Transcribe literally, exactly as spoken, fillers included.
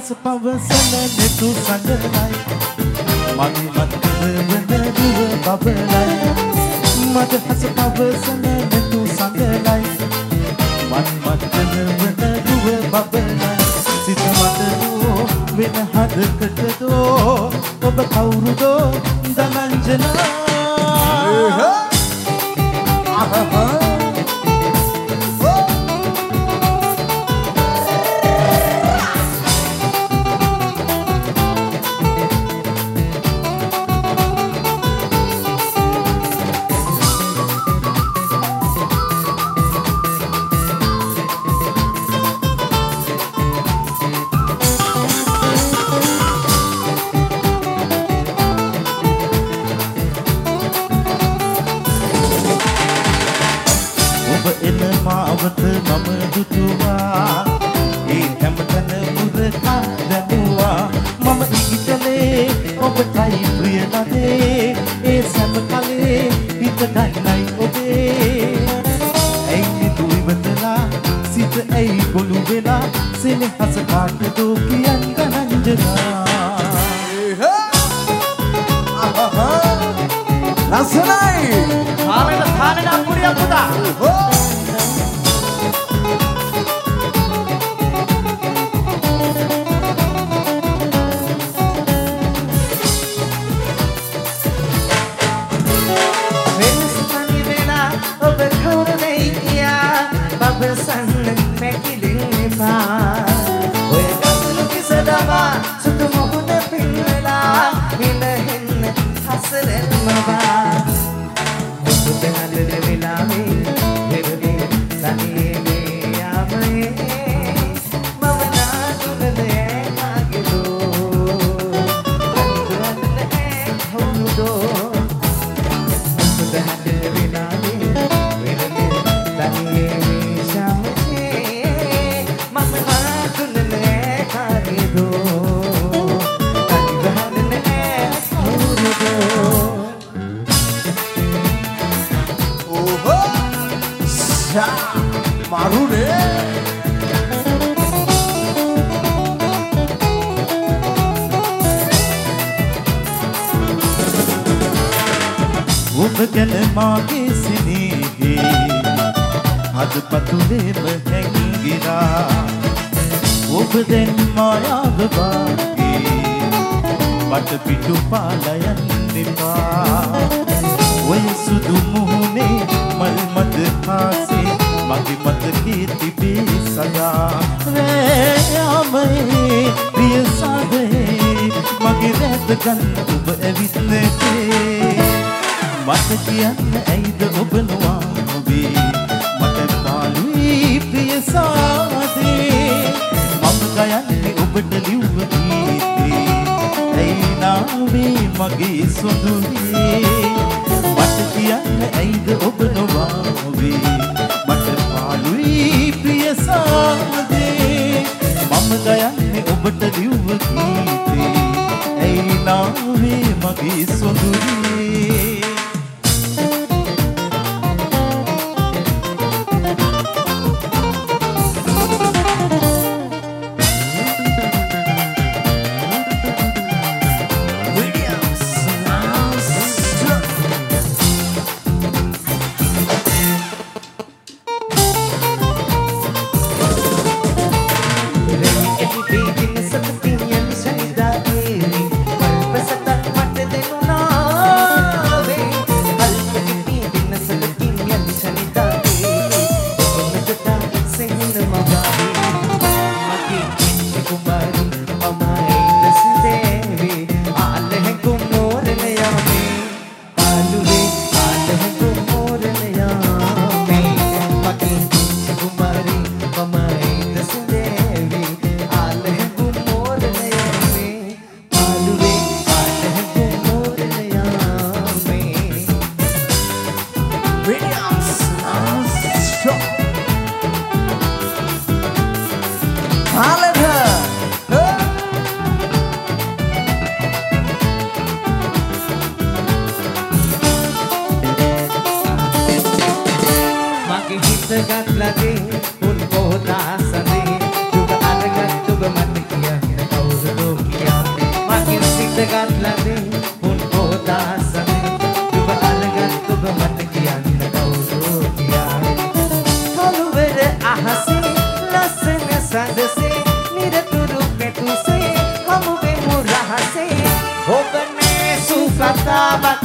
හස පවසන නෙතු සඳලයි මගේ මතකද වන දුව බබලයි මද හස පවසන නෙතු සඳලයි මගේ මතකද වන දුව බබලයි සිත මතනෝ වෙන හදකටදෝ ඔබ කවුරුදෝ දනංජනා මම දුටුවා ඒ හැමතැන පුරකා දැමුවා මම ඉගිතලේ ඔබටයි ප්‍රිය නදේ ඒ සැම කලේ හිත ගන්නයි ඔබේ ඇයි දුයිවතලා සිත ඇයි ගොළු වෙලා සෙනෙහස කාටදෝ කියන් ගනංජනා ලස්සනයි ආලෙන තාලෙන අපුරියක් පුතා lagi pun kota sendiri juga ada kan juga mati kia සඳසේ නිරතුරු පෙතුසේ හමුවෙමු රහසේ ඔබ නෑසු කතාවක්